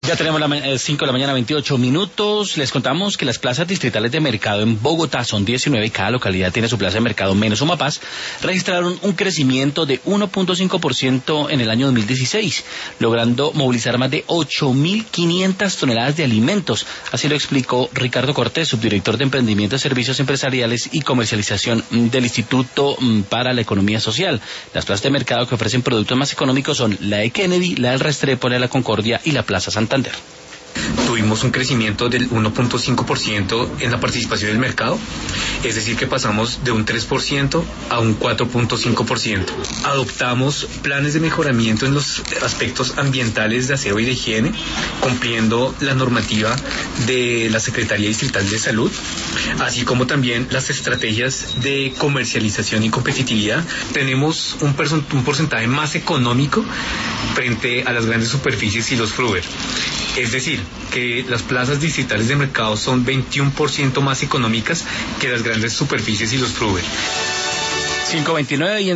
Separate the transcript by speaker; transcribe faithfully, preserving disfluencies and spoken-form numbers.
Speaker 1: Ya tenemos las cinco de la mañana, veintiocho minutos. Les contamos que las plazas distritales de mercado en Bogotá son diecinueve y cada localidad tiene su plaza de mercado menos Sumapaz. Registraron un crecimiento de uno punto cinco por ciento en el año dos mil dieciséis, logrando movilizar más de ocho mil quinientas toneladas de alimentos. Así lo explicó Ricardo Cortés, subdirector de Emprendimiento, Servicios Empresariales y Comercialización del Instituto para la Economía Social. Las plazas de mercado que ofrecen productos más económicos son la de Kennedy, la del Restrepo, la de la Concordia y la Plaza Santander.
Speaker 2: Tuvimos un crecimiento del uno punto cinco por ciento en la participación del mercado, es decir que pasamos de un tres por ciento a un cuatro punto cinco por ciento. Adoptamos planes de mejoramiento en los aspectos ambientales de aseo y de higiene, cumpliendo la normativa de la Secretaría Distrital de Salud, así como también las estrategias de comercialización y competitividad. Tenemos un, un porcentaje más económico frente a las grandes superficies y los fruver. Es decir, que las plazas distritales de mercado son veintiuno por ciento más económicas que las grandes superficies y los fruver.
Speaker 1: cinco veintinueve y